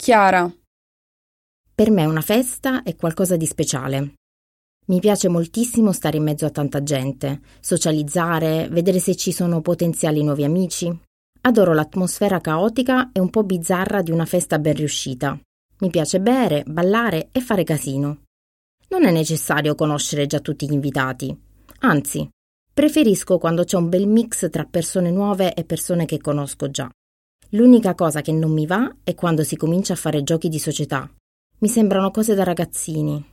Chiara. Per me una festa è qualcosa di speciale. Mi piace moltissimo stare in mezzo a tanta gente, socializzare, vedere se ci sono potenziali nuovi amici. Adoro l'atmosfera caotica e un po' bizzarra di una festa ben riuscita. Mi piace bere, ballare e fare casino. Non è necessario conoscere già tutti gli invitati. Anzi, preferisco quando c'è un bel mix tra persone nuove e persone che conosco già. L'unica cosa che non mi va è quando si comincia a fare giochi di società. Mi sembrano cose da ragazzini.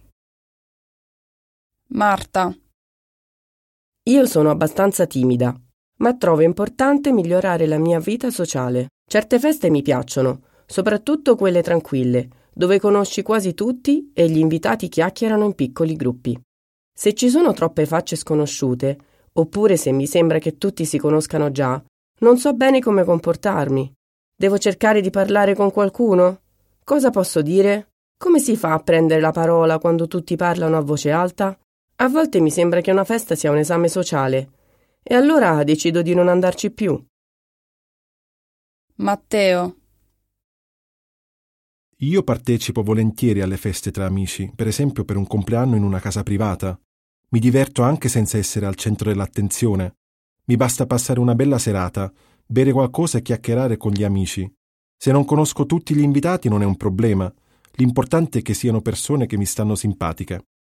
Marta. Io sono abbastanza timida, ma trovo importante migliorare la mia vita sociale. Certe feste mi piacciono, soprattutto quelle tranquille, dove conosci quasi tutti e gli invitati chiacchierano in piccoli gruppi. Se ci sono troppe facce sconosciute, oppure se mi sembra che tutti si conoscano già, non so bene come comportarmi. Devo cercare di parlare con qualcuno? Cosa posso dire? Come si fa a prendere la parola quando tutti parlano a voce alta? A volte mi sembra che una festa sia un esame sociale, e allora decido di non andarci più. Matteo. Io partecipo volentieri alle feste tra amici, per esempio per un compleanno in una casa privata. Mi diverto anche senza essere al centro dell'attenzione. Mi basta passare una bella serata, bere qualcosa e chiacchierare con gli amici. Se non conosco tutti gli invitati non è un problema. L'importante è che siano persone che mi stanno simpatiche.